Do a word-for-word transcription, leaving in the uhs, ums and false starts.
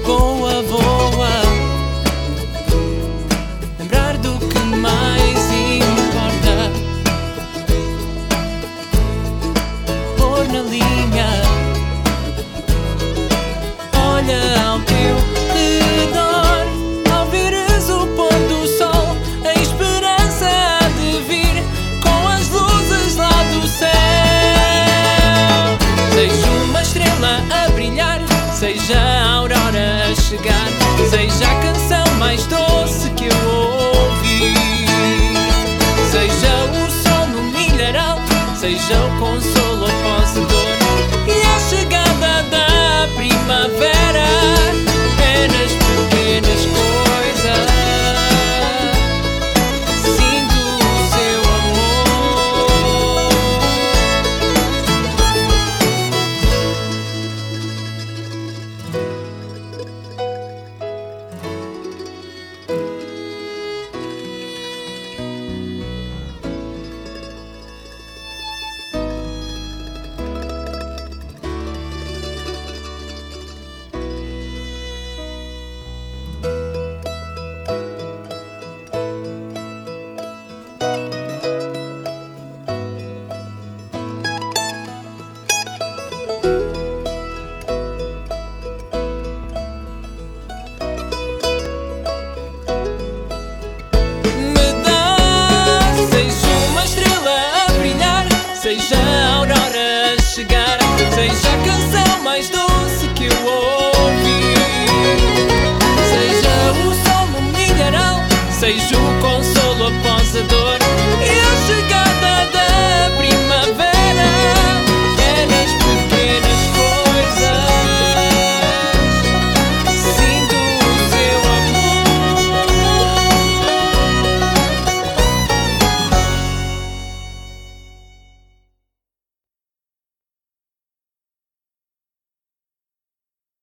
voa, voa. Lembrar do que mais importa. Pôr na linha. Olha ao teu redor. Ao veres o pôr do sol, a esperança há de vir com as luzes lá do céu. Seja uma estrela a brilhar, seja a aurora a chegar, seja a canção mais doce que eu ouvi, seja o sol no milharal, seja o consolo